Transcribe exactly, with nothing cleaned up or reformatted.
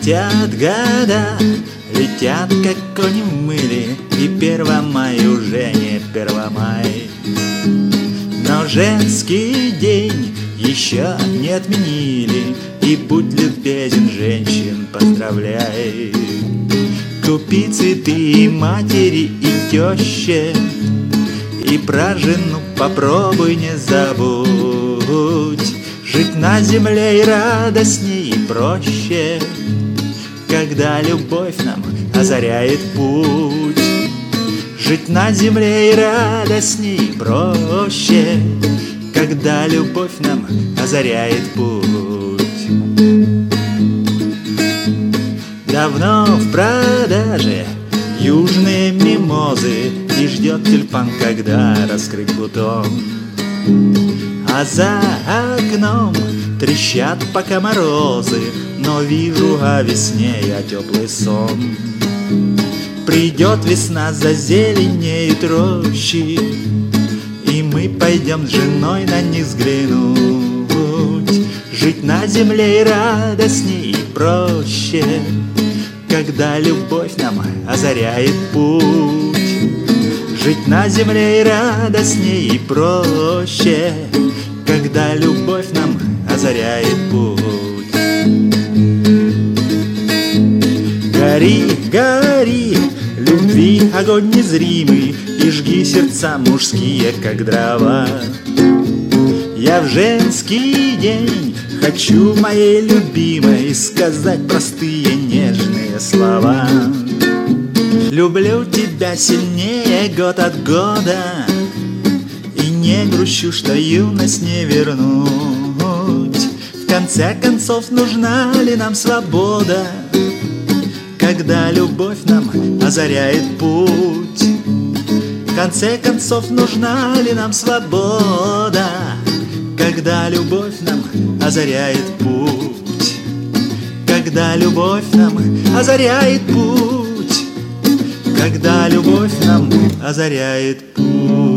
Летят года, летят как кони в мыле, и Первомай уже не Первомай. Но женский день еще не отменили, и будь любезен, женщин поздравляй. Купи цветы матери и теще, и про жену попробуй не забудь. Жить на земле и радостней, и проще, когда любовь нам озаряет путь. Жить на земле и радостней, и проще, когда любовь нам озаряет путь. Давно в продаже южные мимозы, и ждет тюльпан, когда раскрыть бутон. А за окном трещат пока морозы, но вижу о весне я теплый сон. Придет весна, зазеленеют рощи, и мы пойдем с женой на них взглянуть. Жить на земле и радостней, и проще, когда любовь нам озаряет путь. Жить на земле и радостней, и проще, когда любовь нам озаряет путь. Гори, гори, любви огонь незримый, и жги сердца мужские, как дрова. Я в женский день хочу моей любимой сказать простые нежные слова. Люблю тебя сильнее год от года, и не грущу, что юность не вернуть. В конце концов, нужна ли нам свобода, когда любовь нам озаряет путь? В конце концов, нужна ли нам свобода, когда любовь нам озаряет путь? Когда любовь нам озаряет путь, когда любовь нам озаряет путь.